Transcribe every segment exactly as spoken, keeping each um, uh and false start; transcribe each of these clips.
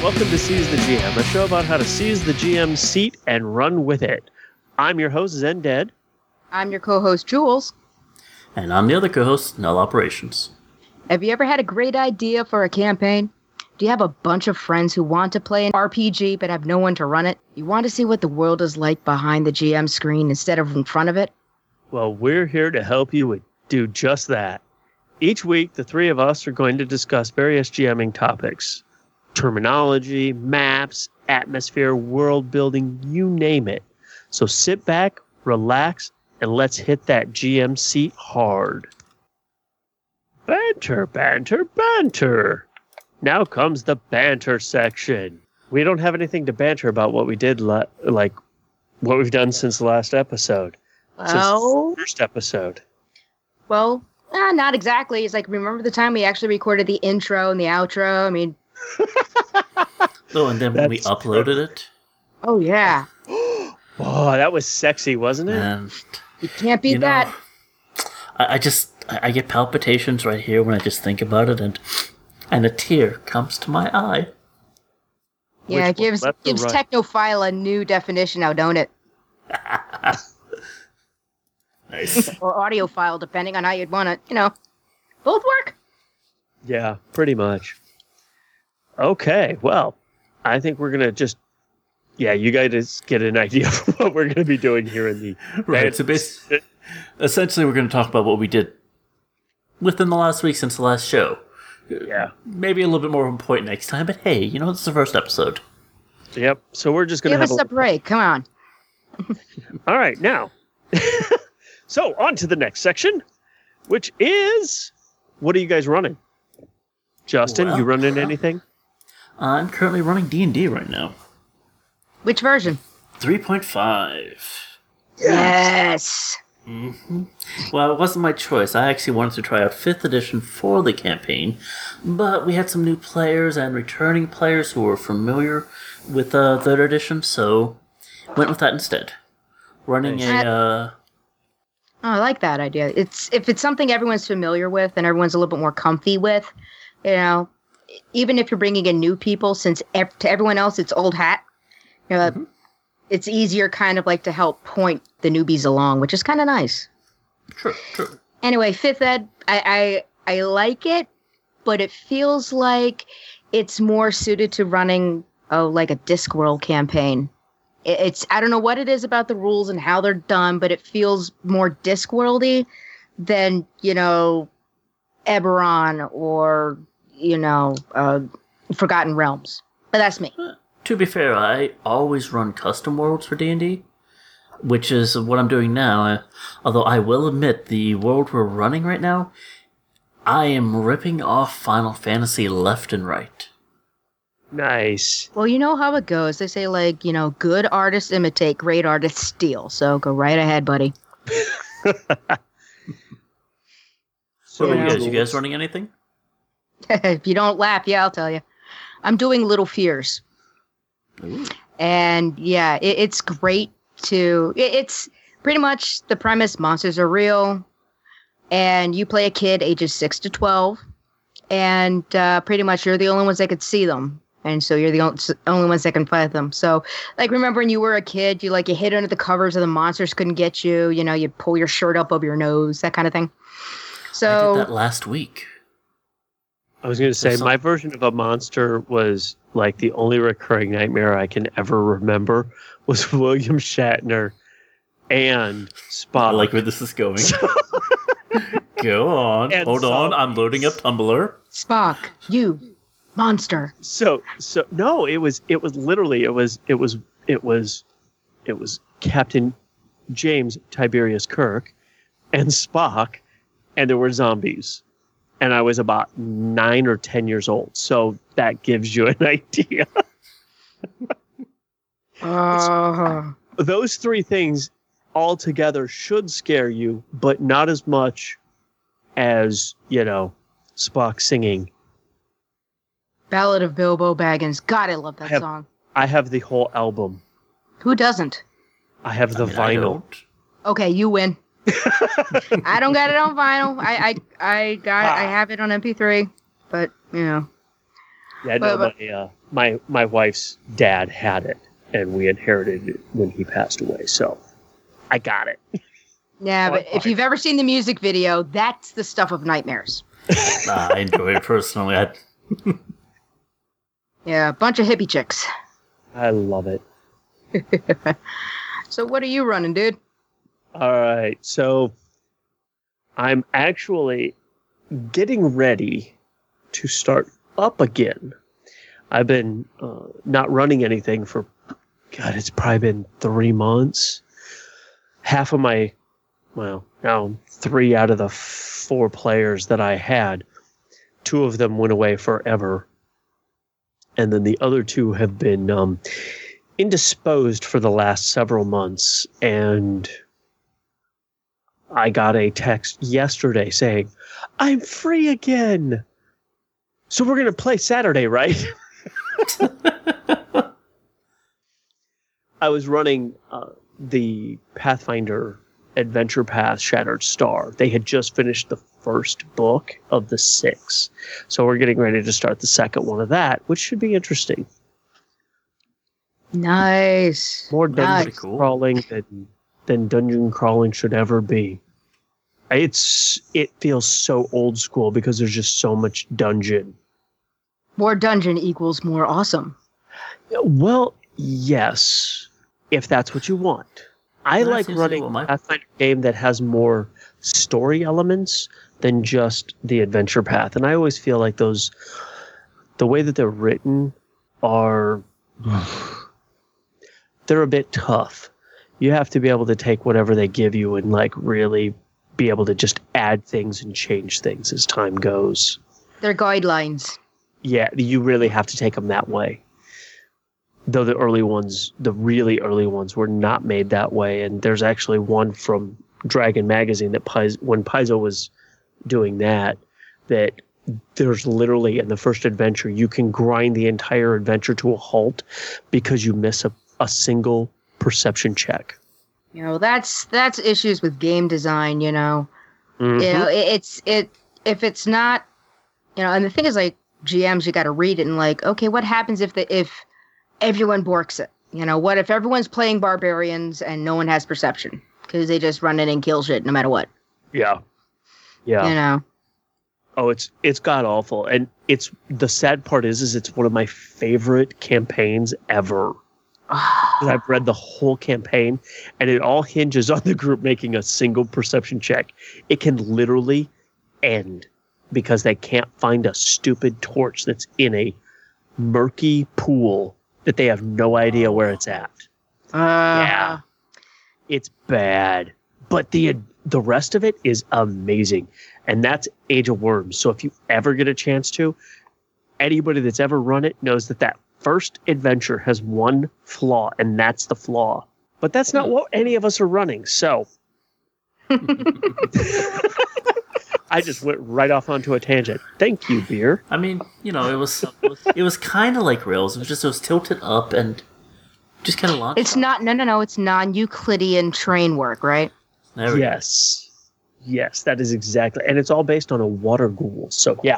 Welcome to Seize the G M, a show about how to seize the G M's seat and run with it. I'm your host, Zended. I'm your co-host, Jules. And I'm the other co-host, Null Operations. Have you ever had a great idea for a campaign? Do you have a bunch of friends who want to play an R P G but have no one to run it? You want to see what the world is like behind the G M screen instead of in front of it? Well, we're here to help you with do just that. Each week, the three of us are going to discuss various GMing topics. Terminology, maps, atmosphere, world building, you name it. So sit back, relax, and let's hit that G M seat hard. Banter, banter, banter. Now comes the banter section. We don't have anything to banter about what we did, la- like what we've done since the last episode. Well, Since the first episode. Well, eh, not exactly. It's like, remember the time we actually recorded the intro and the outro? I mean... Oh, and then when we uploaded it? Oh, yeah. Oh, that was sexy, wasn't it? And, You can't beat you know, that. I, I just, I, I get palpitations right here when I just think about it, and and a tear comes to my eye. Yeah, it Which one, gives, left or gives right? technophile a new definition now, don't it? Nice. Or audiophile, depending on how you'd want it. You know, both work. Yeah, pretty much. Okay, well, I think we're going to just, yeah, you guys get an idea of what we're going to be doing here in the... Right, so basically, essentially we're going to talk about what we did within the last week since the last show. Yeah. Maybe a little bit more on point next time, but hey, you know, it's the first episode. Yep, so we're just going to Give have us a break. Come on. All right, now. So, on to the next section, which is, what are you guys running? Justin, Well, you running anything? I'm currently running D and D right now. Which version? three point five. Yes. Mm-hmm. Well, it wasn't my choice. I actually wanted to try out fifth edition for the campaign, but we had some new players and returning players who were familiar with uh, third edition, so went with that instead. Running Nice. a... Uh, Oh, I like that idea. It's if it's something everyone's familiar with and everyone's a little bit more comfy with, you know, even if you're bringing in new people, since ev- to everyone else it's old hat, you know, Mhm. it's easier kind of like to help point the newbies along, which is kind of nice. true, true. Anyway, fifth ed, I, I I like it, but it feels like it's more suited to running oh like a Discworld campaign. It- It's I don't know what it is about the rules and how they're done, but it feels more Discworldy than, you know, Eberron or, you know, uh, Forgotten Realms. But that's me. To be fair, I always run custom worlds for D and D, which is what I'm doing now. Uh, although I will admit, the world we're running right now, I am ripping off Final Fantasy left and right. Nice. Well, you know how it goes. They say, like, you know, good artists imitate, great artists steal. So go right ahead, buddy. So, what about you Yeah. guys? You guys running anything? If you don't laugh, yeah, I'll tell you. I'm doing Little Fears. Ooh. And yeah, it, it's great to. It, it's pretty much the premise: monsters are real, and you play a kid ages six to twelve, and uh, pretty much you're the only ones that could see them, and so you're the on- only ones that can fight them. So, like, remember when you were a kid, you like you hid under the covers, and the monsters couldn't get you. You know, you pull your shirt up over your nose, that kind of thing. I So did that last week. I was going to say, There's some- my version of a monster was like the only recurring nightmare I can ever remember was William Shatner and Spock. I like where this is going. Go on. And Hold on. some- I'm loading up Tumblr. Spock, you monster. So, so no, it was, it was literally, it was, it was, it was, it was Captain James Tiberius Kirk and Spock, and there were zombies. And I was about nine or ten years old. So that gives you an idea. Uh, Those three things all together should scare you, but not as much as, you know, Spock singing. Ballad of Bilbo Baggins. God, I love that I have- song. I have the whole album. Who doesn't? I have the I mean, I vinyl. don't. Okay, you win. I don't got it on vinyl. I I I got I have it on M P three, but you know. Yeah, no, But- my, uh, my my wife's dad had it, and we inherited it when he passed away. So I got it. Yeah, but Fine, if fine. you've ever seen the music video, that's the stuff of nightmares. Nah, I enjoy it personally. I, Yeah, a bunch of hippie chicks. I love it. So what are you running, dude? All right, so I'm actually getting ready to start up again. I've been uh, not running anything for, God, it's probably been three months. Half of my, well, now three out of the four players that I had, two of them went away forever. And then the other two have been um, indisposed for the last several months. And I got a text yesterday saying, I'm free again. So we're going to play Saturday, right? I was running uh, the Pathfinder Adventure Path Shattered Star. They had just finished the first book of the six. So we're getting ready to start the second one of that, which should be interesting. Nice. More dungeon Nice. Cool. crawling than, than dungeon crawling should ever be. It's It feels so old school because there's just so much dungeon. More dungeon equals more awesome. Well, yes, if that's what you want. I That like seems to be running what my- a Pathfinder game that has more story elements than just the adventure path. And I always feel like those, the way that they're written are, they're a bit tough. You have to be able to take whatever they give you and like really be able to just add things and change things as time goes. They're guidelines. Yeah, you really have to take them that way. Though the early ones, the really early ones, were not made that way. And there's actually one from Dragon Magazine that Paizo, when Paizo was doing that, that there's literally in the first adventure, you can grind the entire adventure to a halt because you miss a, a single perception check. You know, that's that's issues with game design, you know. Mhm. You know, it, it's it if it's not, you know, and the thing is like G Ms, you got to read it and like, okay, what happens if the if everyone borks it? You know, what if everyone's playing barbarians and no one has perception because they just run in and kill shit no matter what? Yeah. Yeah. You know, Oh, it's it's god awful, and it's the sad part is is it's one of my favorite campaigns ever. 'Cause I've read the whole campaign, and it all hinges on the group making a single perception check. It can literally end because they can't find a stupid torch that's in a murky pool that they have no idea where it's at. uh, Yeah. It's bad, but the the rest of it is amazing, and that's Age of Worms. So if you ever get a chance to, anybody that's ever run it knows that that first adventure has one flaw, and that's the flaw. But that's not what any of us are running. So I just went right off onto a tangent. Thank you, beer. I mean, you know, it was it was kind of like Rails. It was just it was tilted up and just kind of launched. It's not. No, no, no. It's non-Euclidean train work, right? There we go. Yes. Yes, that is exactly. And it's all based on a water ghoul. So, yeah.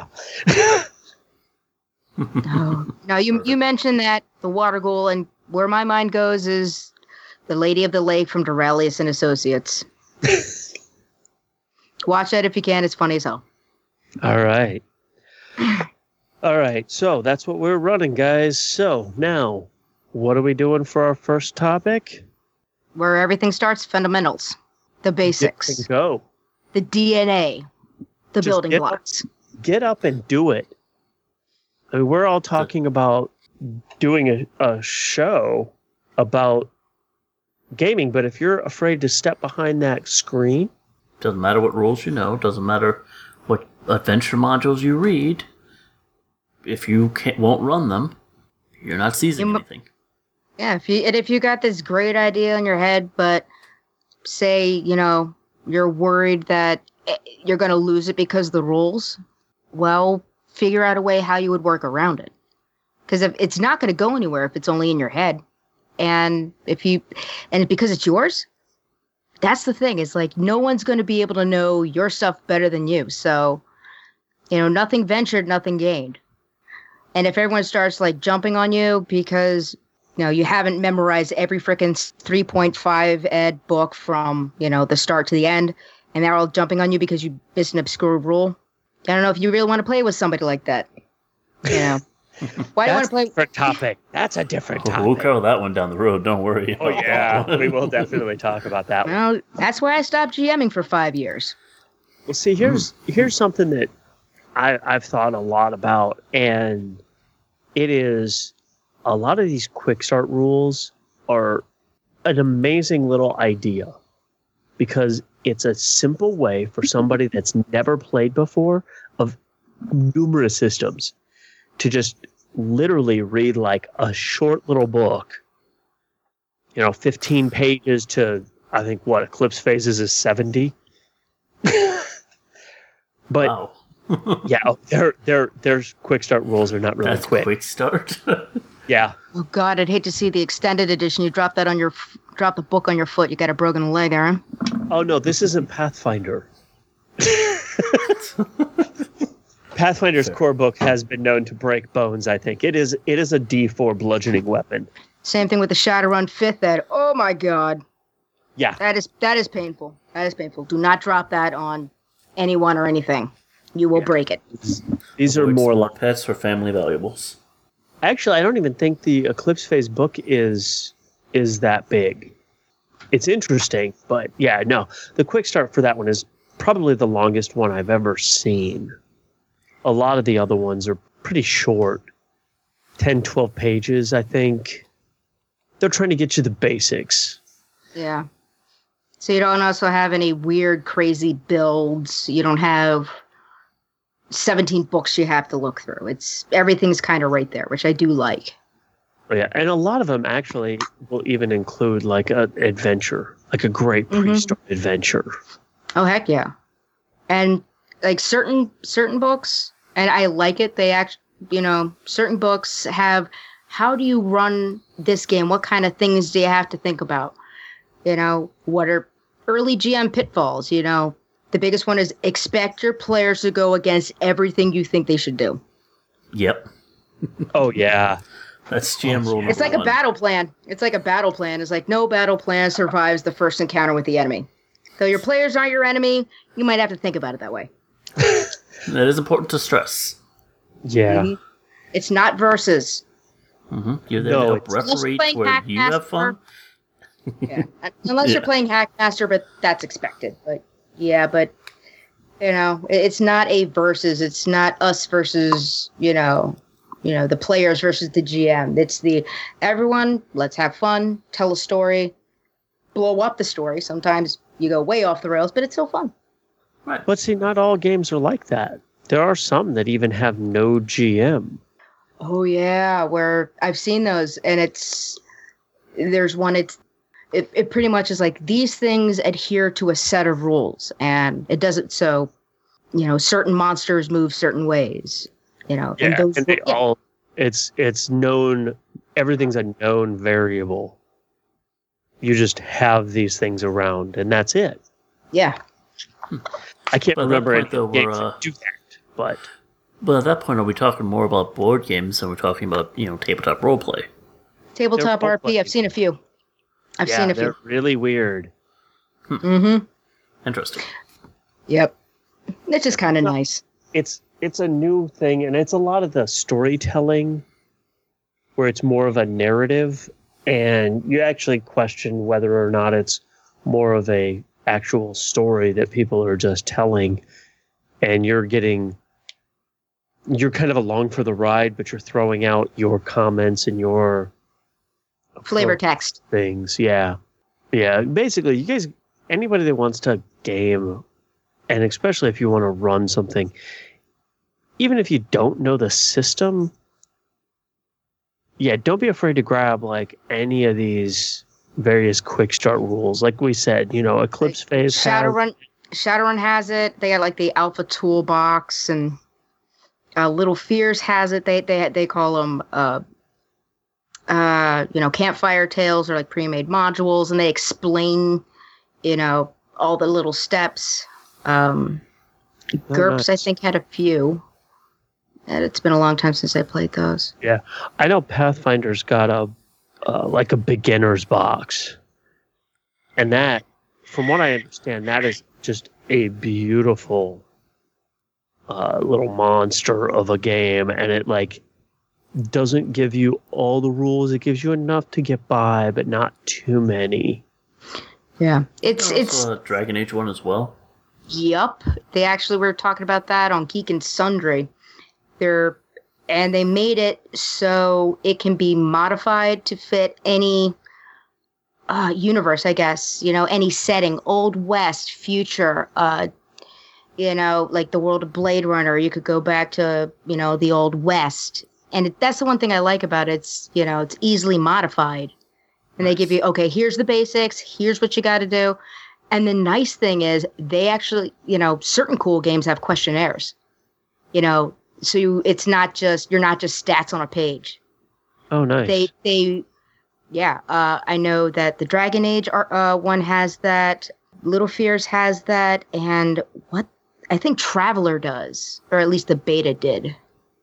Oh. Now you you mentioned that the water ghoul, and where my mind goes is the Lady of the Lake from Duralius and Associates. Watch that if you can. It's funny as hell. All right. All right. So that's what we're running, guys. So now, what are we doing for our first topic? Where everything starts, fundamentals, the Get basics, and go. the D N A, the Just building get up. blocks. Get up and do it. I mean, we're all talking about doing a, a show about gaming, but if you're afraid to step behind that screen, Doesn't matter what rules you know. Doesn't matter what adventure modules you read. If you can't, won't run them, you're not seizing You mu- anything. Yeah, if you and if you got this great idea in your head, but say you know you're worried that eh, you're going to lose it because of the rules, well, figure out a way how you would work around it. Because if it's not going to go anywhere if it's only in your head, and if you and because it's yours, that's the thing. Is like no one's going to be able to know your stuff better than you. So, you know, nothing ventured, nothing gained. And if everyone starts like jumping on you because, you know, you haven't memorized every freaking three point five ed book from, you know, the start to the end, and they're all jumping on you because you missed an obscure rule, I don't know if you really want to play with somebody like that. You know, why do you want to play? That's a different topic. That's a different topic. We'll cover that one down the road. Don't worry. Oh yeah, we will definitely talk about that one. Well, that's why I stopped GMing for five years. Well, see, here's here's something that I, I've thought a lot about, and it is a lot of these quick start rules are an amazing little idea because it's a simple way for somebody that's never played before of numerous systems to just literally read like a short little book, you know, fifteen pages to, I think, what, Eclipse Phases is seventy. But Wow. yeah, their their their quick start rules are not really That's quick. quick start. Yeah. Oh God, I'd hate to see the extended edition. You drop that on your, f- drop the book on your foot. You got a broken leg, Aaron. Oh no, this isn't Pathfinder. Pathfinder's core book has been known to break bones. I think it is it is a D four bludgeoning weapon. Same thing with the Shadowrun fifth ed. Oh my God, Yeah, that is that is painful. That is painful. Do not drop that on anyone or anything. You will Yeah. break it. these are Avoid more small like. pets or family valuables. Actually, I don't even think the Eclipse Phase book is is that big. It's interesting, but yeah, no. The quick start for that one is probably the longest one I've ever seen. A lot of the other ones are pretty short. ten, twelve pages, I think. They're trying to get you the basics. Yeah. So you don't also have any weird, crazy builds. You don't have seventeen books you have to look through. It's everything's kind of right there, which I do like. Oh, yeah, and a lot of them actually will even include like an adventure, like a great Mhm. pre-start adventure. Oh heck yeah. And like certain certain books, and I like it, they act you know, certain books have how do you run this game? What kind of things do you have to think about? You know, what are early G M pitfalls? You know, the biggest one is expect your players to go against everything you think they should do. Yep. Oh yeah, That's G M rule number It's like a one. battle plan. It's like a battle plan. It's like no battle plan survives the first encounter with the enemy. So your players aren't your enemy. You might have to think about it that way. That is important to stress. yeah. Mhm. It's not versus. Mm-hmm. You're there No, to help it's- referee playing where you Hackmaster. have fun. Yeah, unless you're Yeah. playing Hackmaster, but that's expected. But yeah, but you know, it- it's not a versus. It's not us versus you know, you know, the players versus the G M. It's the everyone. Let's have fun, tell a story, blow up the story. Sometimes you go way off the rails, but it's still fun. Right. But see, not all games are like that. There are some that even have no G M. Oh yeah, where I've seen those, and it's there's one. It's it, it pretty much is like these things adhere to a set of rules, and it doesn't. So, you know, certain monsters move certain ways. You know, Yeah, and those. and they yeah, all it's it's known. Everything's a known variable. You just have these things around, and that's it. yeah. I can't But at that remember point, any though, games we're, uh, that do that, but But at that point, are we talking more about board games than we're talking about, you know, tabletop roleplay? Tabletop They're R both P. I've like- seen a few. I've yeah, seen a they're few. really weird. Mm-hmm. Interesting. Yep. It's just kind of No. nice. It's it's a new thing, and it's a lot of the storytelling where it's more of a narrative, and you actually question whether or not it's more of a actual story that people are just telling, and you're getting you're kind of along for the ride, but you're throwing out your comments and your Flavor text. things. Yeah. Yeah. Basically, you guys, anybody that wants to game, and especially if you want to run something, even if you don't know the system, yeah, don't be afraid to grab like any of these various quick start rules. Like we said, you know, Eclipse Phase has, Shadowrun. Shadowrun has it. They got like the Alpha Toolbox, and uh, Little Fears has it. They they they call them uh, uh, you know, Campfire Tales, or like pre-made modules, and they explain, you know, all the little steps. Um, Oh, GURPS, I nice. think, had a few. And it's been a long time since I played those. Yeah, I know Pathfinder's got a uh, like a beginner's box, and that, from what I understand, that is just a beautiful uh, little monster of a game, and it like doesn't give you all the rules. It gives you enough to get by, but not too many. Yeah, it's There's it's. a Dragon Age one as well. Yup, they actually were talking about that on Geek and Sundry. They're and they made it so it can be modified to fit any uh, universe, I guess. You know, any setting, Old West, future. Uh, you know, like the world of Blade Runner. You could go back to you know the Old West, and it, that's the one thing I like about it. It's you know it's easily modified, and they give you okay. Here's the basics. Here's what you got to do. And the nice thing is they actually, you know, certain cool games have questionnaires. You know. So you, it's not just you're not just stats on a page. Oh, nice. They they, yeah. Uh, I know that the Dragon Age uh, one has that. Little Fears has that, and what I think Traveler does, or at least the beta did.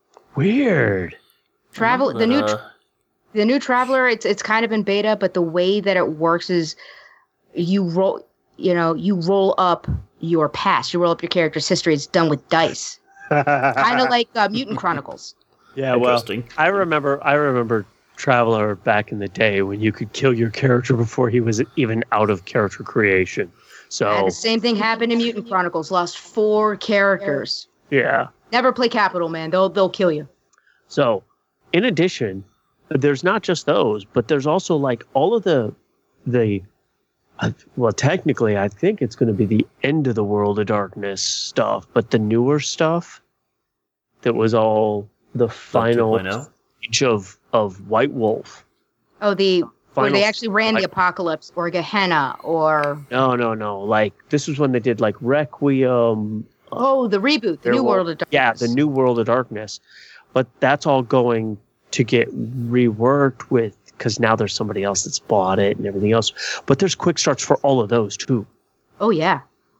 Weird. Travel That, the new uh, the new Traveler. It's it's kind of in beta, but the way that it works is you roll. You know, you roll up your past. You roll up your character's history. It's done with dice. Kind of like uh, Mutant Chronicles. Yeah, well, Interesting. I remember I remember Traveler back in the day when you could kill your character before he was even out of character creation. So And the same thing happened in Mutant Chronicles. Lost four characters. yeah. Never play Capital, man. They'll they'll kill you. So in addition, there's not just those, but there's also like all of the the uh, well, technically, I think it's going to be the end of the World of Darkness stuff, but the newer stuff that was all the final stage of of White Wolf. Oh, the where Final they actually ran the like- apocalypse, or Gehenna, or No, no, no. Like this was when they did like Requiem. oh, the reboot, the There New wa- World of Darkness. Yeah, the New World of Darkness. But that's all going to get reworked with because now there's somebody else that's bought it and everything else. But there's quick starts for all of those too. Oh yeah.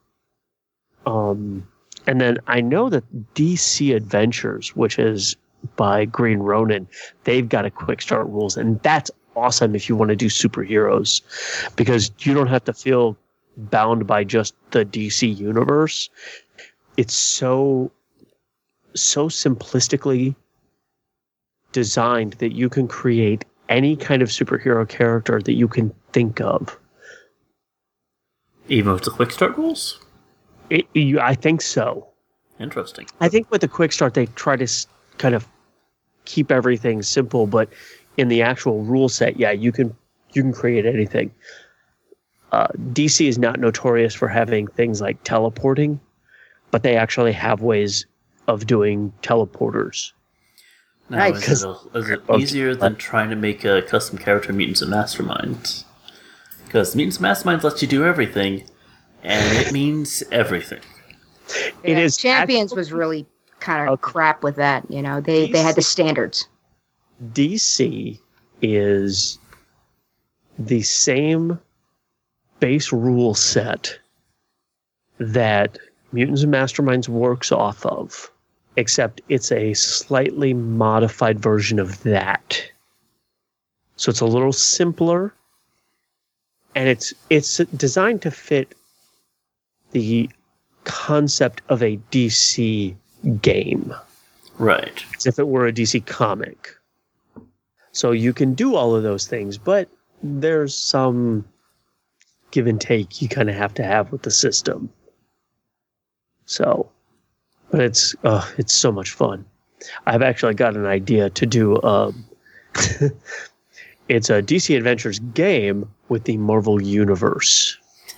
Um, and then I know that D C Adventures, which is by Green Ronin, they've got a quick start rules, and that's awesome if you want to do superheroes, because you don't have to feel bound by just the D C universe. It's so so simplistically designed that you can create any kind of superhero character that you can think of. Even with the quick start rules? It, you, I think so. Interesting. I think with the quick start, they try to s- kind of keep everything simple, but in the actual rule set, yeah, you can you can create anything. Uh, D C is not notorious for having things like teleporting, but they actually have ways of doing teleporters. Now, Right, is it, a- is it easier than trying to make a custom character in Mutants and Masterminds? Because Mutants and Masterminds lets you do everything, and it means everything. It Yeah, is Champions actually- was really kind of Okay. crap with that. You know, they they had the standards. D C is the same base rule set that Mutants and Masterminds works off of, except it's a slightly modified version of that. So it's a little simpler, and it's it's designed to fit the concept of a D C game, Right. as if it were a D C comic. So you can do all of those things, but there's some give and take you kind of have to have with the system. So, but it's uh, it's so much fun. I've actually got an idea to do. Um, it's a D C Adventures game with the Marvel Universe,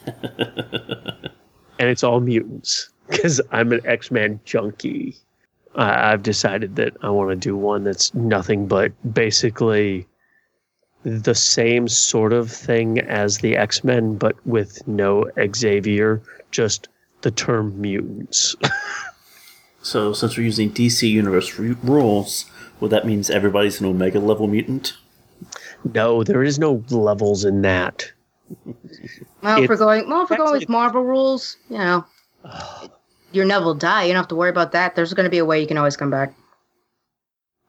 and it's all mutants because I'm an X-Men junkie. I I've decided that I want to do one that's nothing but basically the same sort of thing as the X-Men, but with no Xavier, just the term mutants. So, since we're using D C Universe r- rules, well, that means everybody's an Omega level mutant? No, there is no levels in that. Well, if we're It's going, well, if we're going with actually- Marvel rules, you know, your Neville will die. You don't have to worry about that. There's going to be a way you can always come back.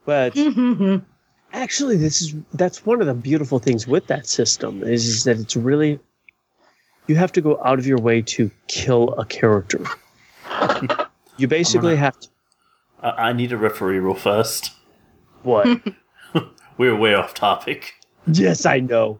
But actually, this is that's one of the beautiful things with that system is, is that it's really you have to go out of your way to kill a character. You basically gonna, have to. I need a referee rule first. What? We're way off topic. Yes, I know.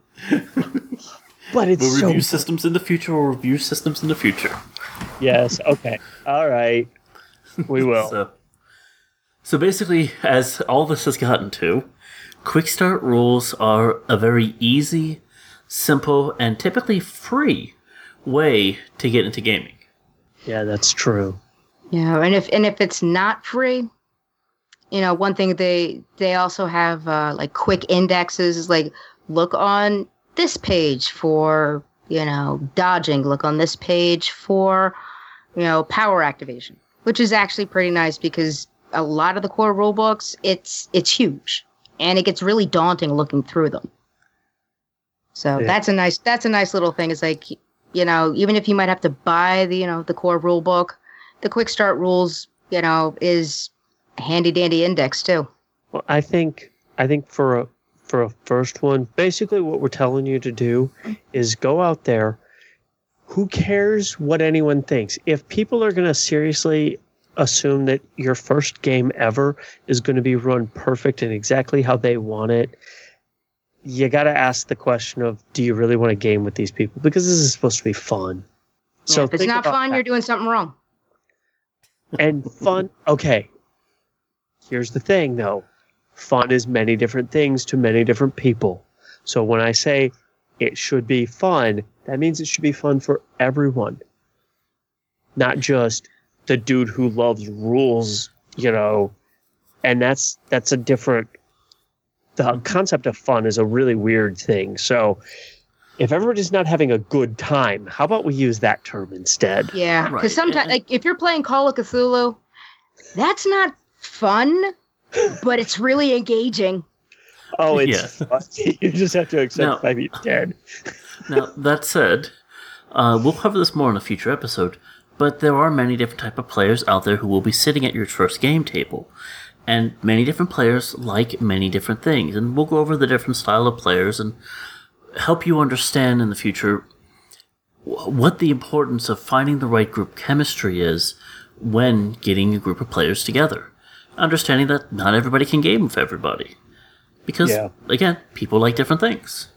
But it's we'll so review systems in the future. We'll review systems in the future. Yes. Okay. All right. We will. so, so basically, as all this has gotten to, quick start rules are a very easy, simple, and typically free way to get into gaming. Yeah, that's true. Yeah, and if and if it's not free, you know, one thing they they also have uh, like quick indexes is like look on this page for, you know, dodging, look on this page for, you know, power activation, which is actually pretty nice because a lot of the core rule books, it's it's huge and it gets really daunting looking through them. So yeah. that's a nice that's a nice little thing. It's like, you know, even if you might have to buy the, you know, the core rule book, the quick start rules, you know, is a handy dandy index too. Well, I think I think for a for a first one, basically what we're telling you to do is go out there. Who cares what anyone thinks? If people are going to seriously assume that your first game ever is going to be run perfect and exactly how they want it, you got to ask the question of, do you really want to game with these people? Because this is supposed to be fun. Yeah, so if it's not fun, that. You're doing something wrong. And fun, okay. Here's the thing, though. Fun is many different things to many different people. So when I say it should be fun, that means it should be fun for everyone. Not just the dude who loves rules, you know. And that's that's a different... The concept of fun is a really weird thing. So if everybody's not having a good time, how about we use that term instead? Yeah, because right. sometimes, like, if you're playing Call of Cthulhu, that's not fun, but it's really engaging. Oh, it's yeah. You just have to accept now, five feet dead. Now, that said, uh, we'll cover this more in a future episode, but there are many different type of players out there who will be sitting at your first game table. And many different players like many different things. And we'll go over the different style of players and help you understand in the future what the importance of finding the right group chemistry is when getting a group of players together. Understanding that not everybody can game with everybody. Because, yeah. again, people like different things.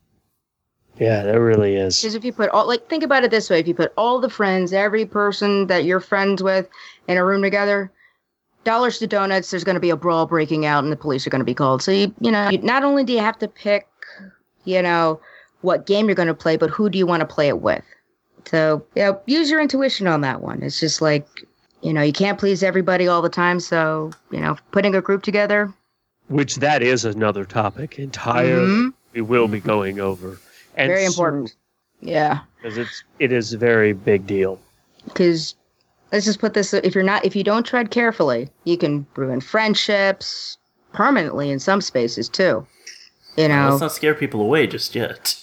Yeah, that really is. Because if you put all, like, think about it this way. If you put all the friends, every person that you're friends with in a room together, dollars to donuts, there's going to be a brawl breaking out and the police are going to be called. So, you, you know, you, not only do you have to pick, you know, what game you're going to play, but who do you want to play it with? So, you know, use your intuition on that one. It's just like, you know, you can't please everybody all the time. So, you know, putting a group together. Which that is another topic entirely mm-hmm. we will be going over. And very important. So, yeah. Because it's, it is a very big deal. Because let's just put this, if you're not, if you don't tread carefully, you can ruin friendships permanently in some spaces too. You know. Well, let's not scare people away just yet.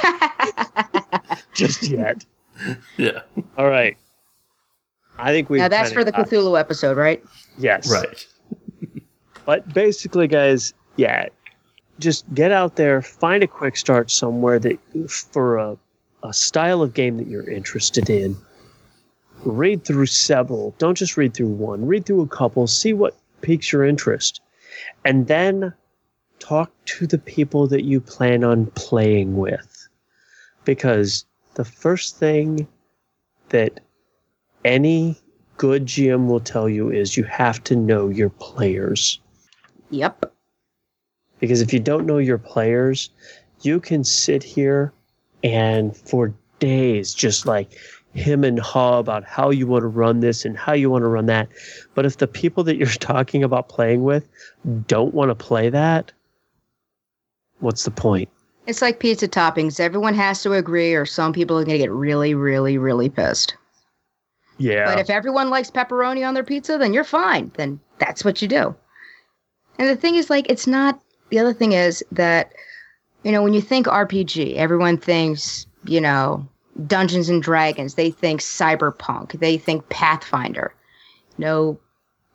Just yet. Yeah. All right. I think we. Now that's for the Cthulhu episode, right? Yes. Right. But basically, guys, yeah, just get out there, find a quick start somewhere that for a, a style of game that you're interested in. Read through several. Don't just read through one. Read through a couple. See what piques your interest. And then talk to the people that you plan on playing with. Because the first thing that any good G M will tell you is you have to know your players. Yep. Because if you don't know your players, you can sit here and for days just like him and haw about how you want to run this and how you want to run that. But if the people that you're talking about playing with don't want to play that, what's the point? It's like pizza toppings. Everyone has to agree or some people are going to get really, really, really pissed. Yeah. But if everyone likes pepperoni on their pizza, then you're fine. Then that's what you do. And the thing is, like, it's not... The other thing is that, you know, when you think R P G, everyone thinks, you know, Dungeons and Dragons. They think Cyberpunk. They think Pathfinder. No,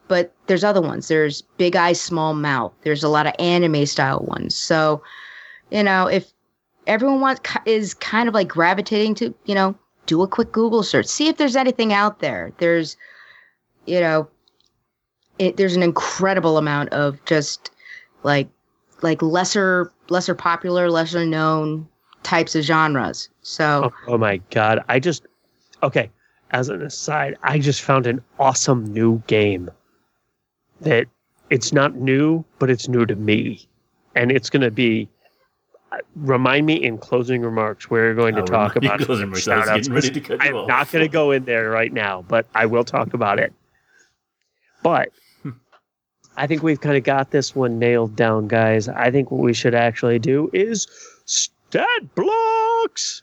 but there's other ones. There's Big Eyes, Small Mouth. There's a lot of anime style ones. So, you know, if everyone wants is kind of like gravitating to, you know, do a quick Google search, see if there's anything out there. There's, you know, it, there's an incredible amount of just like like lesser lesser popular, lesser known types of genres. So, oh, oh my God, I just okay. As an aside, I just found an awesome new game that it's not new, but it's new to me. And it's going to be, uh, remind me in closing remarks, we're going to I'll talk about it. I was getting ready to cut you I'm off. not going to go in there right now, but I will talk about it. But I think we've kind of got this one nailed down, guys. I think what we should actually do is stat blocks.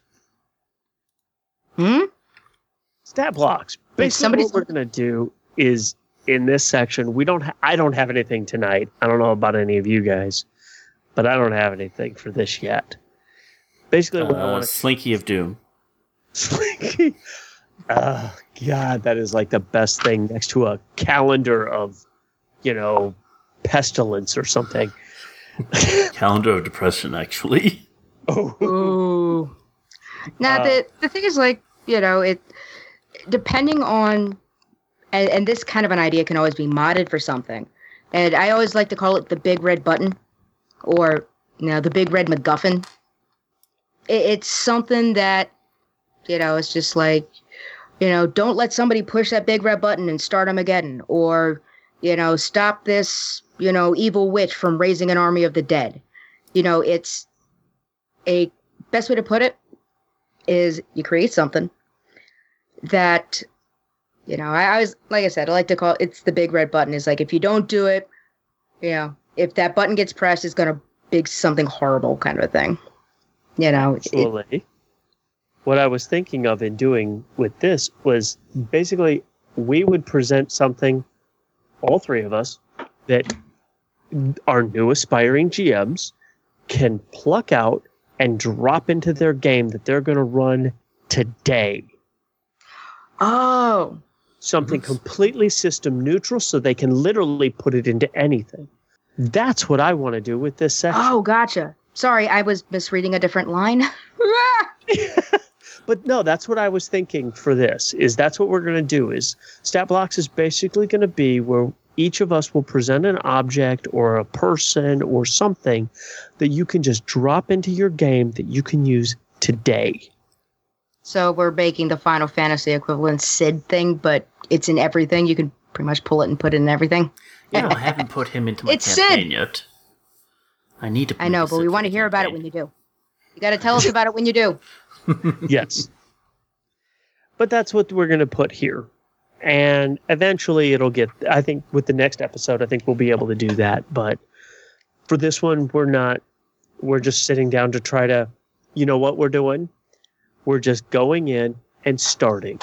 hmm? Stat blocks. Basically, somebody's- what we're going to do is in this section, we don't. Ha- I don't have anything tonight. I don't know about any of you guys, but I don't have anything for this yet. Basically, what I Uh, want to Slinky of Doom. Slinky. Oh God, that is like the best thing next to a calendar of, you know, pestilence or something. Calendar of Depression, actually. Oh, Ooh. Now Uh, the the thing is, like, you know, it depending on, and, and this kind of an idea can always be modded for something. And I always like to call it the big red button, or, you know, the big red MacGuffin. It, it's something that, you know, it's just like, you know, don't let somebody push that big red button and start Armageddon, or, you know, stop this, you know, evil witch from raising an army of the dead. You know, it's a best way to put it is you create something that, you know, I, I was, like I said, I like to call it's the big red button. Is like, if you don't do it, you know, if that button gets pressed, it's going to big something horrible kind of a thing. You know, it, actually, what I was thinking of in doing with this was basically we would present something, all three of us, that our new aspiring G Ms can pluck out and drop into their game that they're going to run today. oh, Something completely system neutral so they can literally put it into anything. That's what I want to do with this section. oh, gotcha. Sorry, I was misreading a different line. But no, that's what I was thinking for this, is that's what we're going to do, is Stat Blocks is basically going to be where each of us will present an object or a person or something that you can just drop into your game that you can use today. So we're making the Final Fantasy equivalent S I D thing, but it's in everything. You can pretty much pull it and put it in everything. You know, I haven't put him into my It's campaign Sid. yet. I need to. I know, put but we Sid want to in the hear about it campaign. when you do. You got to tell us about it when you do. Yes. But that's what we're going to put here. And eventually it'll get, I think with the next episode, I think we'll be able to do that. But for this one, we're not, we're just sitting down to try to, you know what we're doing? We're just going in and starting.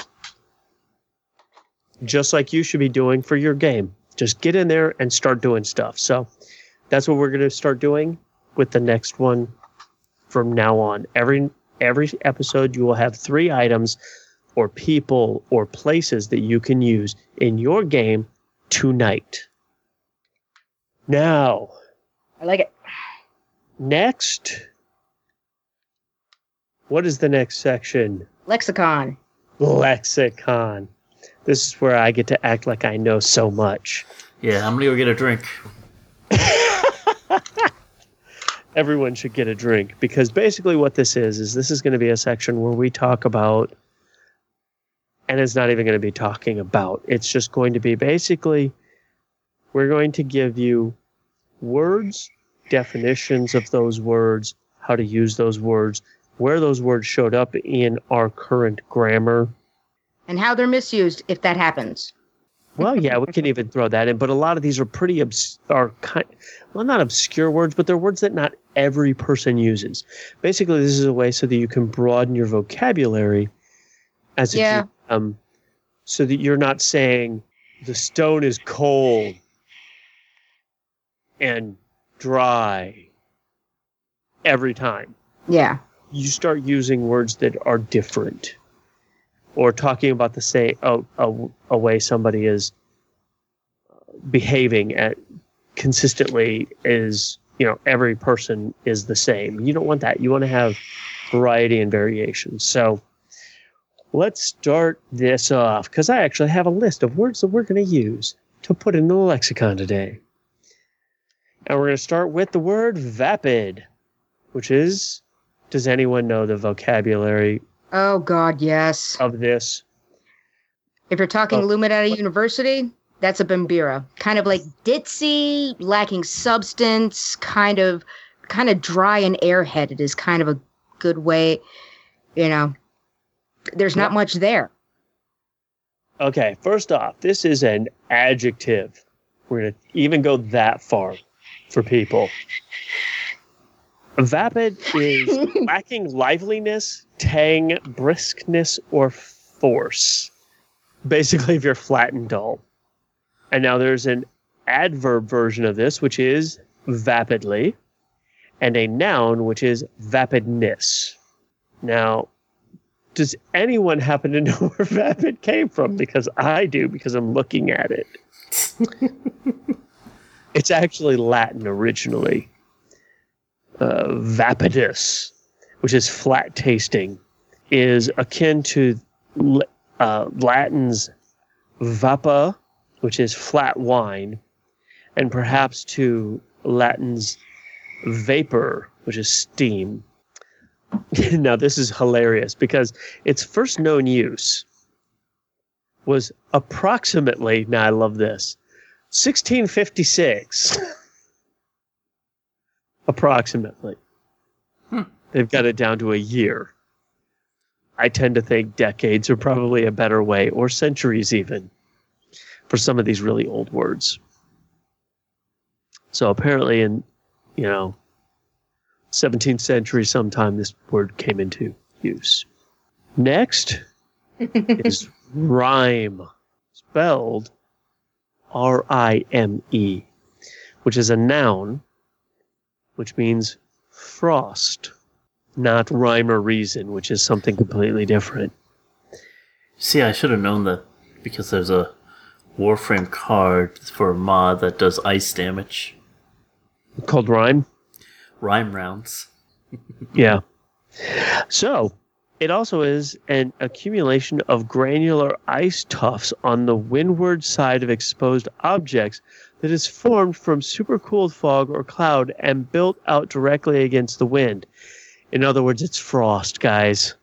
Just like you should be doing for your game. Just get in there and start doing stuff. So that's what we're going to start doing with the next one from now on. Every every episode you will have three items or people or places that you can use in your game tonight. Now, I like it. next, what is the next section? Lexicon. Lexicon. This is where I get to act like I know so much. Yeah, I'm gonna go get a drink. Everyone should get a drink, because basically what this is, is this is going to be a section where we talk about, and it's not even going to be talking about, it's just going to be basically, we're going to give you words, definitions of those words, how to use those words, where those words showed up in our current grammar. And how they're misused if that happens. Well, yeah, we can even throw that in, but a lot of these are pretty obs- are kind, well, not obscure words, but they're words that not every person uses. Basically, this is a way so that you can broaden your vocabulary as a Yeah. G M, so that you're not saying the stone is cold and dry every time. Yeah. You start using words that are different, or talking about the say a, a, a way somebody is behaving at consistently is, you know, every person is the same. You don't want that. You want to have variety and variation. So let's start this off, because I actually have a list of words that we're going to use to put in the lexicon today. And we're going to start with the word vapid, which is, does anyone know the vocabulary Oh, God, yes. of this? If you're talking Oh. Illuminati University, that's a Bimbira. Kind of like ditzy, lacking substance, kind of kind of dry and airheaded is kind of a good way, you know. There's not Yeah. much there. Okay, first off, this is an adjective. We're going to even go that far for people. Vapid is lacking liveliness, tang, briskness, or force. Basically, if you're flat and dull. And now there's an adverb version of this, which is vapidly, and a noun, which is vapidness. Now, does anyone happen to know where vapid came from? Because I do, because I'm looking at it. It's actually Latin originally. Uh, vapidus, which is flat tasting, is akin to uh, Latin's vapa, which is flat wine, and perhaps to Latin's vapor, which is steam. Now, this is hilarious because its first known use was approximately, now I love this, sixteen fifty-six. Approximately. Hmm. They've got it down to a year. I tend to think decades are probably a better way, or centuries even, for some of these really old words. So apparently in, you know, seventeenth century sometime this word came into use. Next is rhyme, spelled R I M E, which is a noun, which means frost, not rhyme or reason, which is something completely different. See, I should have known that because there's a Warframe card for a mod that does ice damage. Called rhyme? Rhyme rounds. Yeah. So, it also is an accumulation of granular ice tufts on the windward side of exposed objects that is formed from supercooled fog or cloud and built out directly against the wind. In other words, it's frost, guys.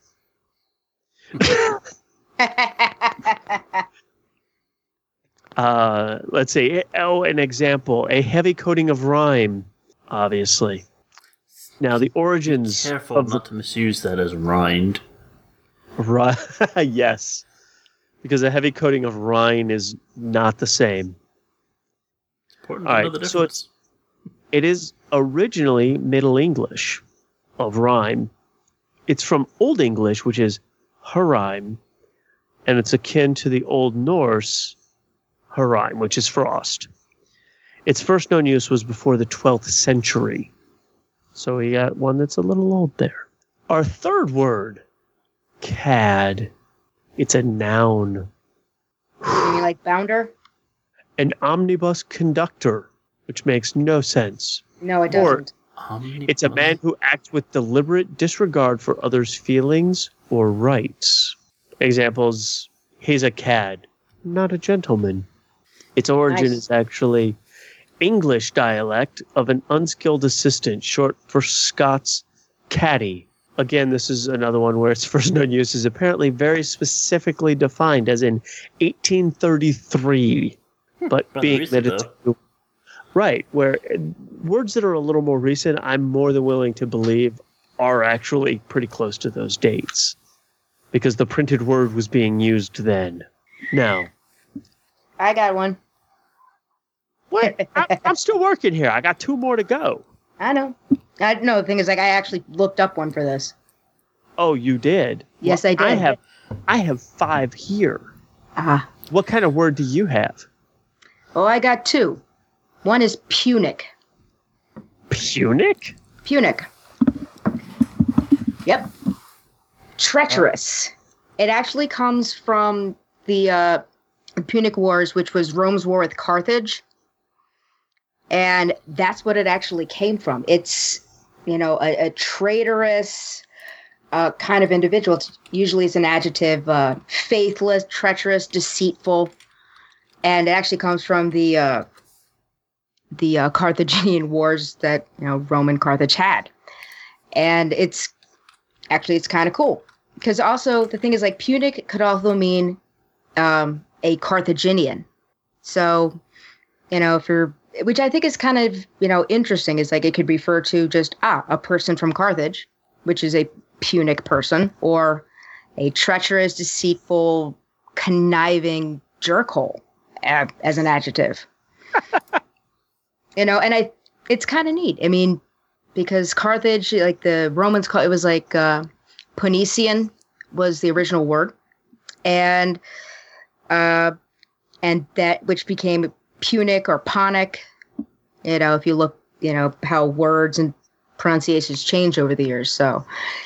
Uh, let's see. Oh, an example. A heavy coating of rime, obviously. Now, the origins Careful of not to misuse that as rind. Right. Yes. Because a heavy coating of rind is not the same. Important All to know right, the so difference. It is originally Middle English of rhyme. It's from Old English, which is Hreim, and it's akin to the Old Norse Hreim, which is frost. Its first known use was before the twelfth century. So we got one that's a little old there. Our third word, cad. It's a noun. You mean like bounder? An omnibus conductor, which makes no sense. No, it Or- doesn't. Omnibus. It's a man who acts with deliberate disregard for others' feelings or rights. Examples, he's a cad, not a gentleman. Its origin Nice. is actually English dialect of an unskilled assistant, short for Scots caddy. Again, this is another one where its first known use is apparently very specifically defined, as in eighteen thirty-three. But Rather being recent, that it's right, where uh, words that are a little more recent, I'm more than willing to believe are actually pretty close to those dates, because the printed word was being used then. Now, I got one. what? I, I'm still working here. I got two more to go. I know. I no. The thing is, like, I actually looked up one for this. Oh, you did? Yes, I did. I have, I have five here. Ah. What kind of word do you have? Oh, I got two. One is Punic. Punic? Punic. Yep. Treacherous. It actually comes from the uh, Punic Wars, which was Rome's war with Carthage. And that's what it actually came from. It's, you know, a, a traitorous uh, kind of individual. It's usually it's an adjective, uh, faithless, treacherous, deceitful. And it actually comes from the uh, the uh, Carthaginian wars that, you know, Roman Carthage had. And it's actually, it's kind of cool. Because also the thing is, like, Punic could also mean um, a Carthaginian. So, you know, if you're, which I think is kind of, you know, interesting, is like it could refer to just, ah, a person from Carthage, which is a Punic person, or a treacherous, deceitful, conniving jerkhole uh, as an adjective. You know, and I, it's kind of neat. I mean, because Carthage, like the Romans, call it was like uh, Punician was the original word, and uh, and that which became Punic or Ponic. You know, if you look, you know how words and pronunciations change over the years. So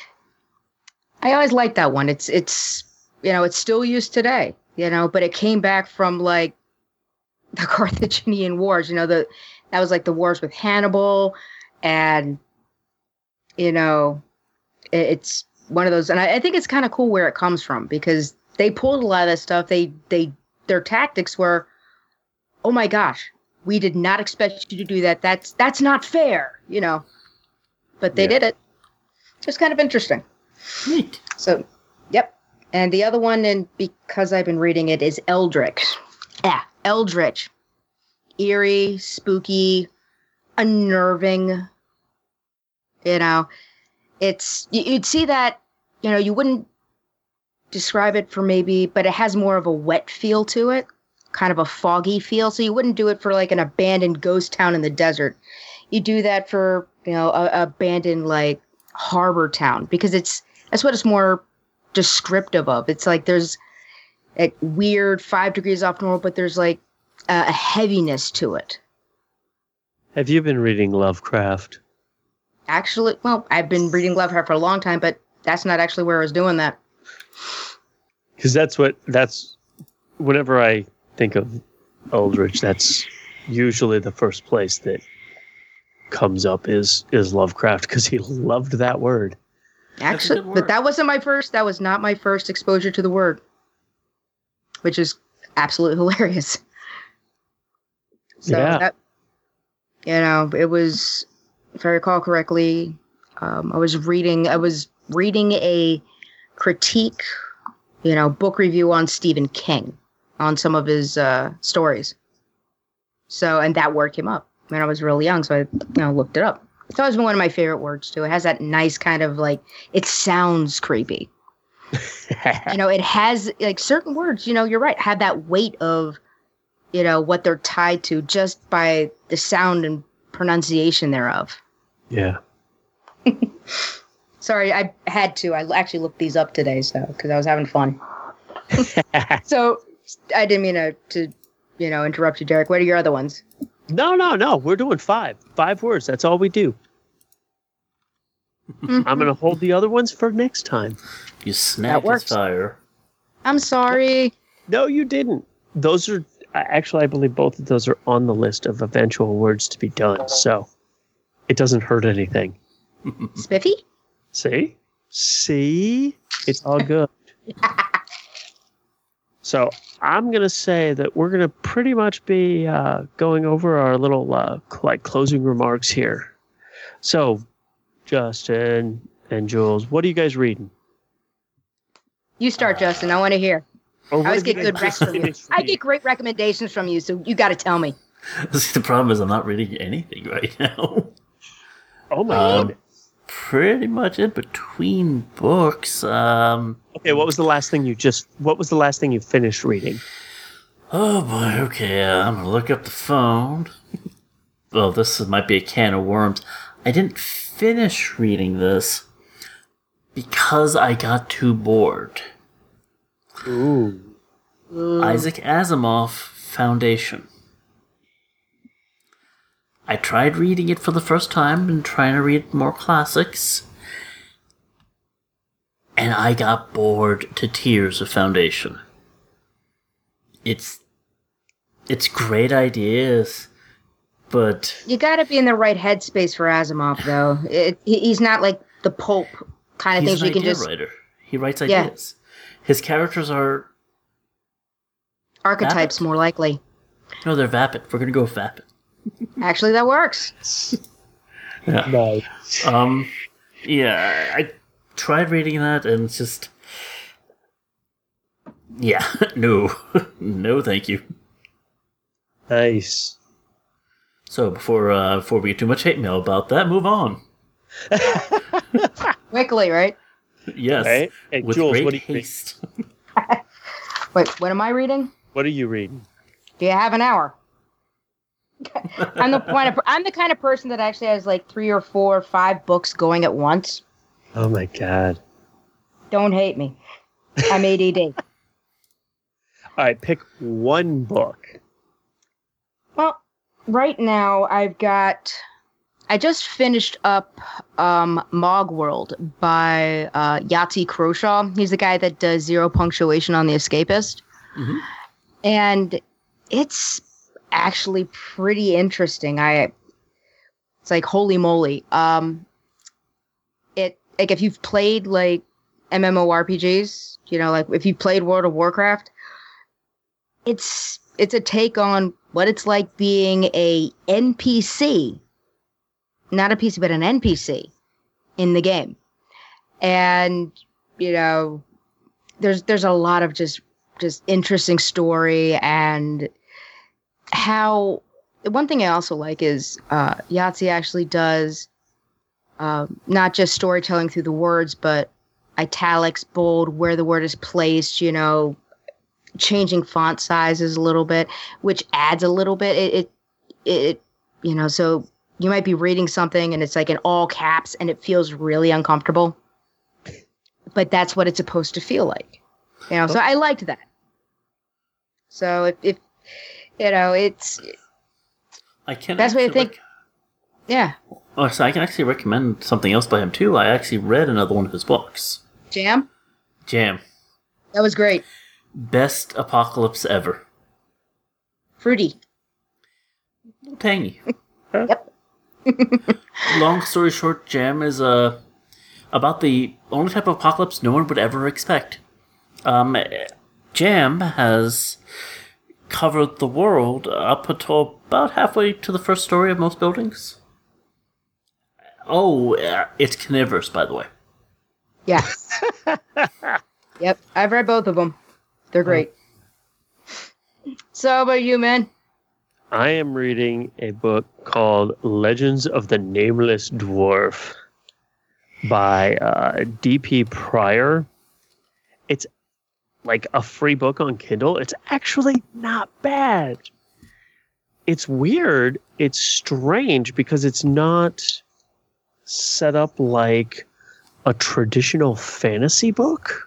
I always like that one. It's it's you know it's still used today. You know, but it came back from like the Carthaginian wars. You know, the that was like the wars with Hannibal, and you know, it, it's one of those. And I, I think it's kind of cool where it comes from, because they pulled a lot of that stuff. They they their tactics were, oh my gosh, we did not expect you to do that. That's that's not fair, you know. But they yeah. did it. It's kind of interesting. Neat. So, yep. And the other one, and because I've been reading it, is Eldritch. Yeah, Eldritch. Eerie, spooky, unnerving. You know, it's, you'd see that, you know, you wouldn't describe it for maybe, but it has more of a wet feel to it, kind of a foggy feel. So you wouldn't do it for like an abandoned ghost town in the desert. You do that for, you know, a, a abandoned like harbor town, because it's, that's what it's more descriptive of. It's like there's a weird five degrees off normal, but there's like a, a heaviness to it. Have you been reading Lovecraft? Actually, well, I've been reading Lovecraft for a long time, but that's not actually where I was doing that. Because that's what, that's, whenever I think of Eldritch, that's usually the first place that comes up is, is Lovecraft, because he loved that word. Actually, word. But that wasn't my first, that was not my first exposure to the word, which is absolutely hilarious. So yeah. that, you know, it was, if I recall correctly, um, I was reading, I was reading a critique, you know, book review on Stephen King, on some of his uh, stories. So, and that word came up when I was really young, so I, you know, looked it up. It's always been one of my favorite words, too. It has that nice kind of, like, it sounds creepy. You know, it has, like, certain words, you know, you're right, have that weight of, you know, what they're tied to just by the sound and pronunciation thereof. Yeah. Sorry, I had to. I actually looked these up today, so, because I was having fun. So, I didn't mean to, to, you know, interrupt you, Derek. What are your other ones? No, no, no. We're doing five. Five words. That's all we do. Mm-hmm. I'm going to hold the other ones for next time. You snapped his fire. I'm sorry. No, you didn't. Those are, actually, I believe both of those are on the list of eventual words to be done, so it doesn't hurt anything. Spiffy? See? See? It's all good. So I'm going to say that we're going to pretty much be uh, going over our little uh, like closing remarks here. So, Justin and Jules, what are you guys reading? You start, Justin. I want to hear. I always get good recs from you. I get great recommendations from you, so you got to tell me. The problem is I'm not reading anything right now. Oh my um, god. Pretty much in between books. Um, okay, what was the last thing you just? What was the last thing you finished reading? Oh boy. Okay, uh, I'm gonna look up the phone. Well, this might be a can of worms. I didn't finish reading this because I got too bored. Ooh. Isaac Asimov Foundation. I tried reading it for the first time and trying to read more classics, and I got bored to tears of Foundation. It's it's great ideas, But You got to be in the right headspace for Asimov, though. It, he- he's not like the pulp kind of he's things an you can idea just writer. He writes Yeah. ideas. His characters are archetypes Vapid? more likely. no, they're vapid. We're gonna go with vapid. Actually, that works. Yeah. No. Um. Yeah, I tried reading that, and it's just. Yeah, no, no, thank you. Nice. So before uh, before we get too much hate mail about that, move on. Quickly, right? Yes, Right? Hey, with Jules, great what do you read? haste. Wait, what am I reading? What are you reading? Do you have an hour? I'm the kind of I'm the kind of person that actually has like three or four or five books going at once. Oh my god. Don't hate me. I'm A D D. All right, pick one book. Well, right now I've got. I just finished up um, Mog World by uh, Yahtzee Croshaw. He's the guy that does Zero Punctuation on The Escapist. Mhm. And it's actually pretty interesting. I it's like holy moly. Um it like if you've played like MMORPGs, you know, like if you played World of Warcraft, it's it's a take on what it's like being a N P C. Not a P C, but an N P C in the game. And, you know, there's there's a lot of just just interesting story, and how one thing I also like is uh, Yahtzee actually does uh, not just storytelling through the words, but italics, bold, where the word is placed, you know, changing font sizes a little bit, which adds a little bit. It, it, it you know, so you might be reading something and it's like in all caps and it feels really uncomfortable, but that's what it's supposed to feel like. You know, so I liked that. So if, if you know, it's I can. That's what I actually think- rec- yeah, oh, so I can actually recommend something else by him too. I actually read another one of his books. Jam. Jam, That was great. best apocalypse ever. Fruity. Tangy. Yep. Long story short, Jam is uh, about the only type of apocalypse no one would ever expect. Um, Jam has covered the world up until about halfway to the first story of most buildings. Oh, uh, it's carnivorous, by the way. Yeah. Yep. I've read both of them. They're great. So how about you, man? I am reading a book called Legends of the Nameless Dwarf by uh, D P Pryor. It's like a free book on Kindle. It's actually not bad. It's weird. It's strange because it's not set up like a traditional fantasy book.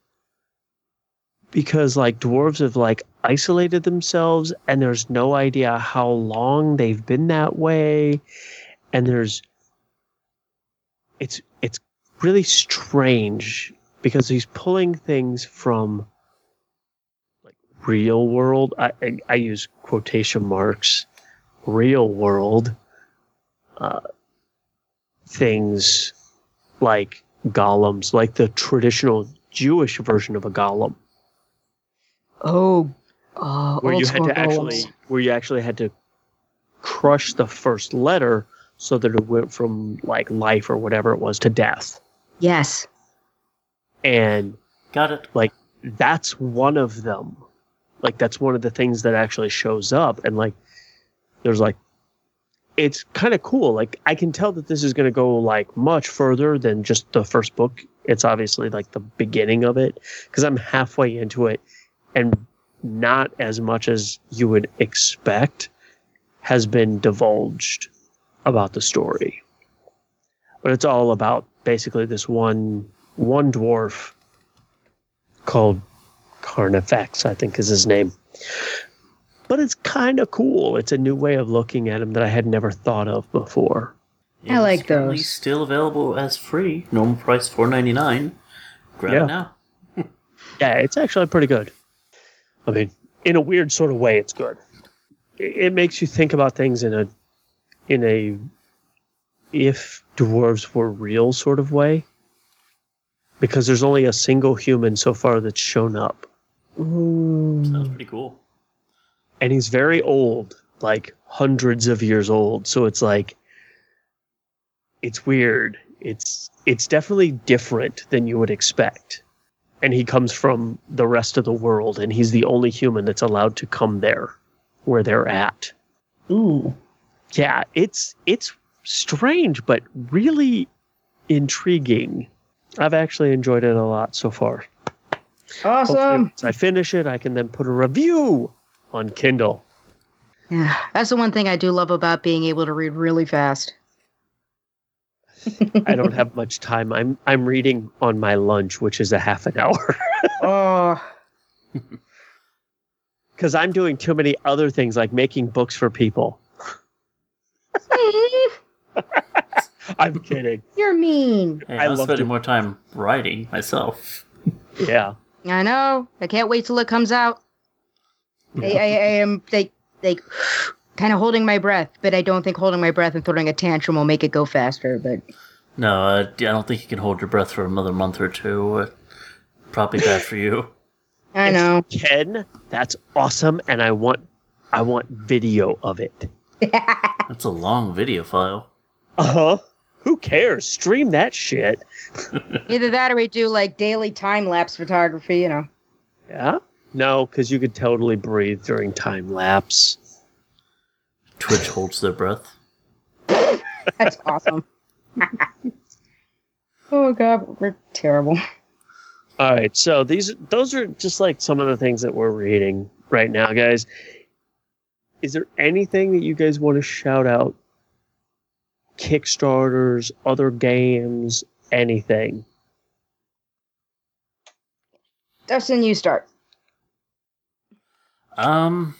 Because like dwarves have like isolated themselves and there's no idea how long they've been that way. And there's it's it's really strange because he's pulling things from like real world. I I, I use quotation marks, real world uh, things like golems, like the traditional Jewish version of a golem. Oh, uh, Where old you had school to actually, golems. where you actually had to crush the first letter so that it went from like life or whatever it was to death. Yes. And Got it. like that's one of them. Like that's one of the things that actually shows up. And like there's like it's kind of cool. Like I can tell that this is going to go like much further than just the first book. It's obviously like the beginning of it because I'm halfway into it. And not as much as you would expect has been divulged about the story. But it's all about basically this one one dwarf called Carnifex, I think is his name. But it's kind of cool. It's a new way of looking at him that I had never thought of before. I like It's currently those. Still available as free. Normal price four ninety-nine. Grab Yeah. it now. Yeah, it's actually pretty good. I mean, in a weird sort of way, it's good. It, it makes you think about things in a in a if dwarves were real sort of way. Because there's only a single human so far that's shown up. Ooh. Sounds pretty cool. And he's very old, like hundreds of years old. So it's like, it's weird. It's it's definitely different than you would expect. And he comes from the rest of the world, and he's the only human that's allowed to come there, where they're at. Ooh. Yeah, it's it's strange, but really intriguing. I've actually enjoyed it a lot so far. Awesome. Hopefully, once I finish it, I can then put a review on Kindle. Yeah, that's the one thing I do love about being able to read really fast. I don't have much time. I'm I'm reading on my lunch, which is a half an hour. Oh. Because I'm doing too many other things, like making books for people. I'm kidding. You're mean. Hey, I I was love spending to- more time writing myself. Yeah. I know. I can't wait till it comes out. I, I, I am like like kind of holding my breath, but I don't think holding my breath and throwing a tantrum will make it go faster. But No, uh, I don't think you can hold your breath for another month or two. Uh, probably bad for you. I If know. you can, that's awesome, and I want I want video of it. That's a long video file. Uh-huh. Who cares? Stream that shit. Either that or we do like daily time lapse photography. You know. Yeah? No, because you could totally breathe during time lapse. Twitch holds their breath. That's awesome. Oh god, we're terrible. All right, so these those are just like some of the things that we're reading right now, guys. Is there anything that you guys want to shout out? Kickstarters, other games, anything? Dustin, you start. Um.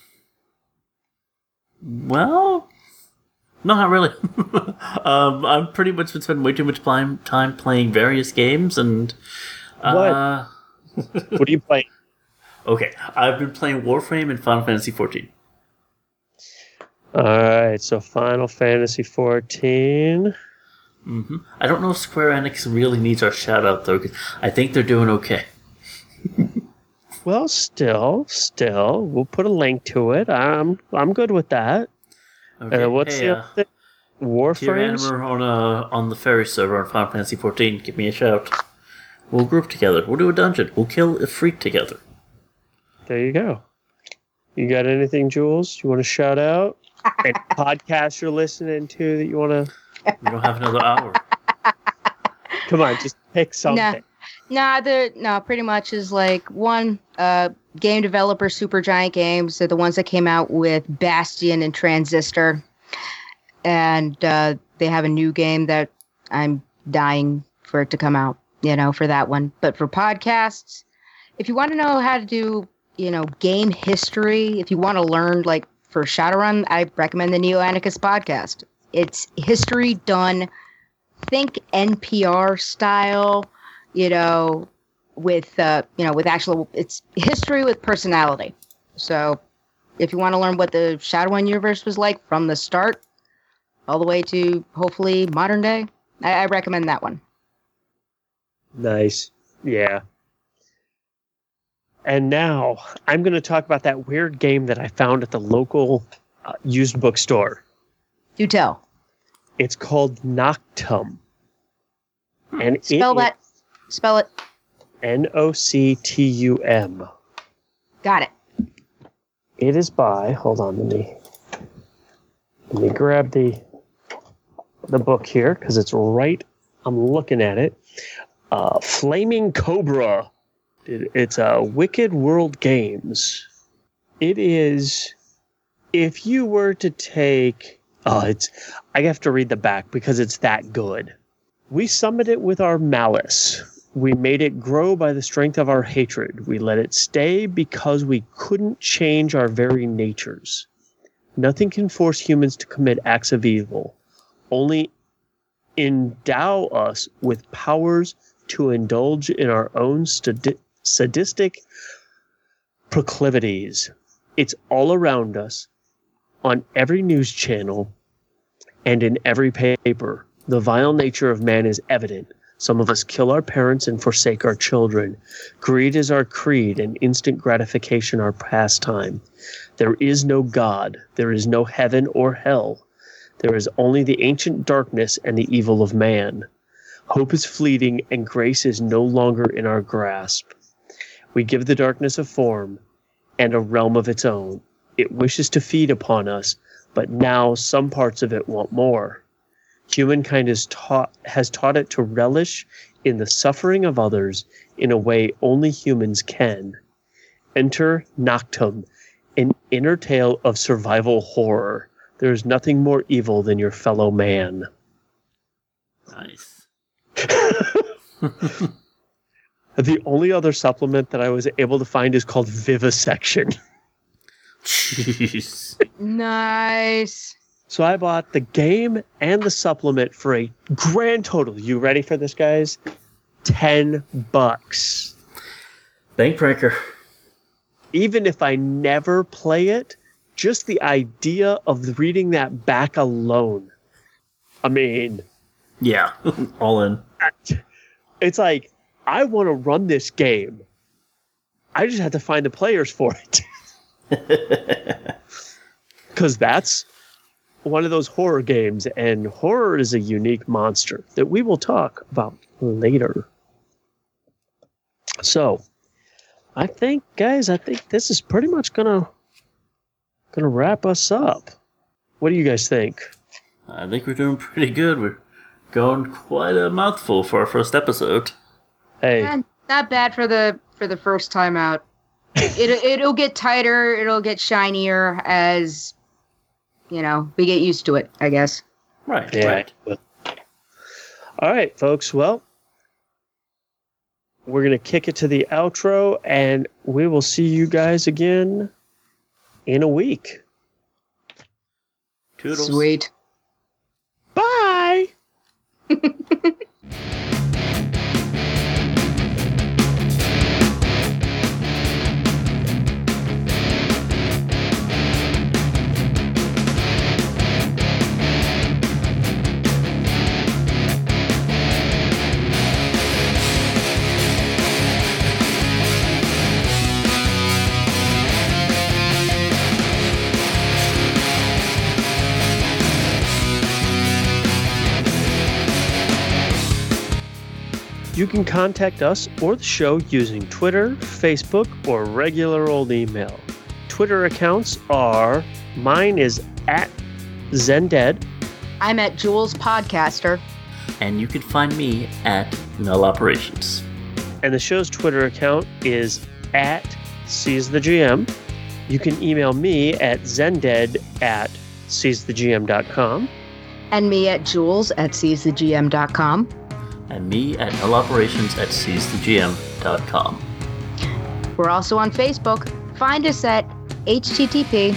Well, no, not really. um, I've pretty much been spending way too much time time playing various games, and uh, What are you playing? okay, I've been playing Warframe and Final Fantasy fourteen. All right, so Final Fantasy fourteen. Mm-hmm. I don't know if Square Enix really needs our shout out though, because I think they're doing okay. Well, still, still, we'll put a link to it. I'm I'm good with that. Okay, Uh, what's hey, the uh, other thing? Warframe? Tyrannimer on uh, on the ferry server on Final Fantasy fourteen. Give me a shout. We'll group together. We'll do a dungeon. We'll kill a freak together. There you go. You got anything, Jules? You want to shout out? Any podcast you're listening to that you want to? We don't have another hour. Come on, just pick something. Nah, the no, pretty much is like one uh game developer, Supergiant Games. They're the ones that came out with Bastion and Transistor, and uh, they have a new game that I'm dying for it to come out. You know, for that one. But for podcasts, if you want to know how to do, you know, game history, if you want to learn, like for Shadowrun, I recommend the Neo Anarchist podcast. It's history done, think N P R style. You know, with uh, you know, with actual, it's history with personality. So, if you want to learn what the Shadowrun universe was like from the start, all the way to hopefully modern day, I, I recommend that one. Nice. Yeah. And now I'm going to talk about that weird game that I found at the local uh, used bookstore. Do tell. It's called Noctum. And Spell it that. Spell it. N O C T U M. Got it. It is by, hold on, let me, let me grab the, the book here, because it's right, I'm looking at it. Uh, Flaming Cobra. It, it's uh, Wicked World Games. It is, if you were to take, oh, it's, I have to read the back because it's that good. We summoned it with our malice. We made it grow by the strength of our hatred. We let it stay because we couldn't change our very natures. Nothing can force humans to commit acts of evil. Only endow us with powers to indulge in our own stadi- sadistic proclivities. It's all around us, on every news channel, and in every paper. The vile nature of man is evident. Some of us kill our parents and forsake our children. Greed is our creed, and instant gratification our pastime. There is no God. There is no heaven or hell. There is only the ancient darkness and the evil of man. Hope is fleeting, and grace is no longer in our grasp. We give the darkness a form and a realm of its own. It wishes to feed upon us, but now some parts of it want more. Humankind is taught, has taught it to relish in the suffering of others in a way only humans can. Enter Noctum, an inner tale of survival horror. There is nothing more evil than your fellow man. Nice. The only other supplement that I was able to find is called Vivisection. Jeez. Nice. So I bought the game and the supplement for a grand total. You ready for this, guys? Ten bucks. Bank breaker. Even if I never play it, just the idea of reading that back alone. I mean... Yeah, all in. It's like, I want to run this game. I just have to find the players for it. Because that's one of those horror games, and horror is a unique monster that we will talk about later. So, I think, guys, I think this is pretty much gonna gonna wrap us up. What do you guys think? I think we're doing pretty good. We're going quite a mouthful for our first episode. Hey, Eh, not bad for the for the first time out. It it'll get tighter. It'll get shinier as you know we get used to it. I guess. Right, yeah. right. All right, folks. Well, we're gonna kick it to the outro, and we will see you guys again in a week. Toodles. Sweet. Bye. You can contact us or the show using Twitter, Facebook, or regular old email. Twitter accounts are, mine is at Zendead. I'm at Jules Podcaster. And you can find me at Null Operations. And the show's Twitter account is at Seize the G M. You can email me at zendead at seize the g m dot com. And me at Jules at seize the g m dot com. And me at Null Operations at seize the g m dot com. We're also on Facebook. Find us at http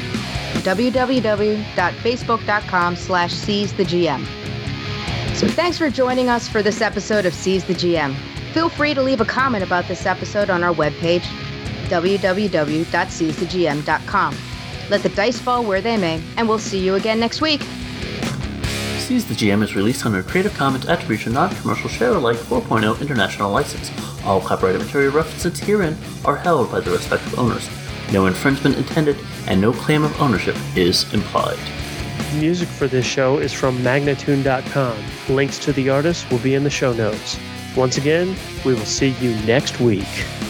www.facebook.com slash seize the GM. So thanks for joining us for this episode of Seize the G M. Feel free to leave a comment about this episode on our webpage, w w w dot seize the g m dot com. Let the dice fall where they may, and we'll see you again next week. Seize the G M is released under a Creative Commons Attribution Non-Commercial Share-alike four point oh International License. All copyrighted material references herein are held by the respective owners. No infringement intended, and no claim of ownership is implied. Music for this show is from Magnatune dot com. Links to the artists will be in the show notes. Once again, we will see you next week.